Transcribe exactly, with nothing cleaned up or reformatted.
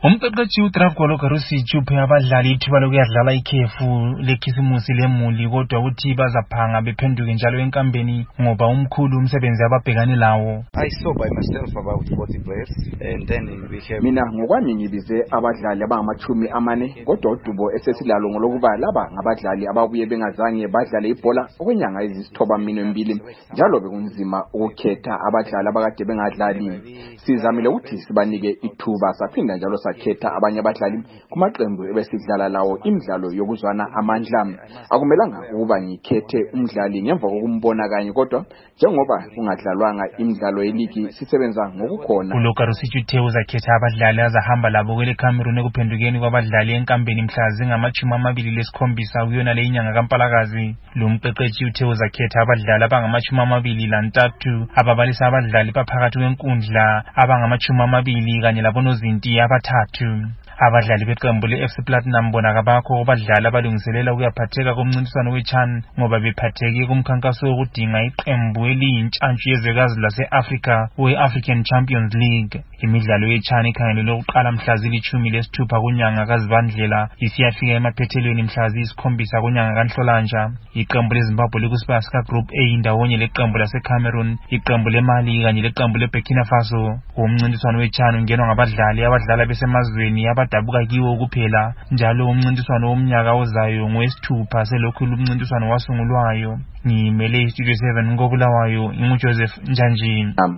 Umqeqeshi uDravgolo Karusithu uphe abadlali ithuba lokuyadlala ikhefu lekhisimusi lemuli kodwa uthi bazaphanga bephenduke njalo enkambeni ngoba umkhulu umsebenzi ababhekane lawo. I saw by myself about forty players and then we have mina ngokwami ngibize abadlali abangamachumi amane kodwa udubo esesilalo ngolokuba laba ngabadlali ababuye bengazange badlale ibhola okwenyanga ezisithoba mino embili njalo bekunzima ukukhetha abadlali abakade bengadlali. Sizamile ukuthi sibanike ithuba saphinda njalo sakhetha abanye abadlali kumaqembu ebesidlala lawo imidlalo yokuzwana amandla. Akumelanga ukuba ngikhethe umdlali ngemva kokumbona kanye kodwa njengoba kungadlalwanga imidlalo yeligi sisebenza ngokukhona. uLokarusithu uthe uzakhetha abadlali azahamba labo kwele Cameroon ekuphendukeni kwabadlali enkambeni mhla zingamachumi amabili lesikhombisa kuyona le inyanga kaMpalakazi. Lo mqeqeshi uthe uzakhetha abadlali abangamachumi amabili lantathu ababalisa abadlali baphakathi kwenkundla abangamachumi amabili kanye labonozinti abathathu. Abadlali beqembu le-F C Platinum bona kabakho abadlali abalungiselela ukuyaphatheka komncintiswano we-CHAN ngoba bephatheke kumkhankaso wokudinga iqembu eliyintshantshi yezwekazi lase-Afrika we-African Champions League. Imidlalo ye-CHAN ikhangelelwe ukuqala mhla zilithumi lesithupha kunyanga kaZibandlela isiyafika emaphethelweni mhla ziyisikhombisa kunyanga kaNhlolanja. Iqembu leZimbabwe likusibaya sika-Group A ndawonye leqembu lase-Cameroon, iqembu leMali kanye leqembu le-Burkina Faso. Umncintiswano we-CHAN ungenwa ngabadlali abadlala besemazweni abadabuka kiwo kuphela njalo umncintiswano womnyaka ozayo ngowesithupha selokhu umncintiswano wasungulwayo. Ngimele iStudio seven koBulawayo, inguJoseph Njanjini.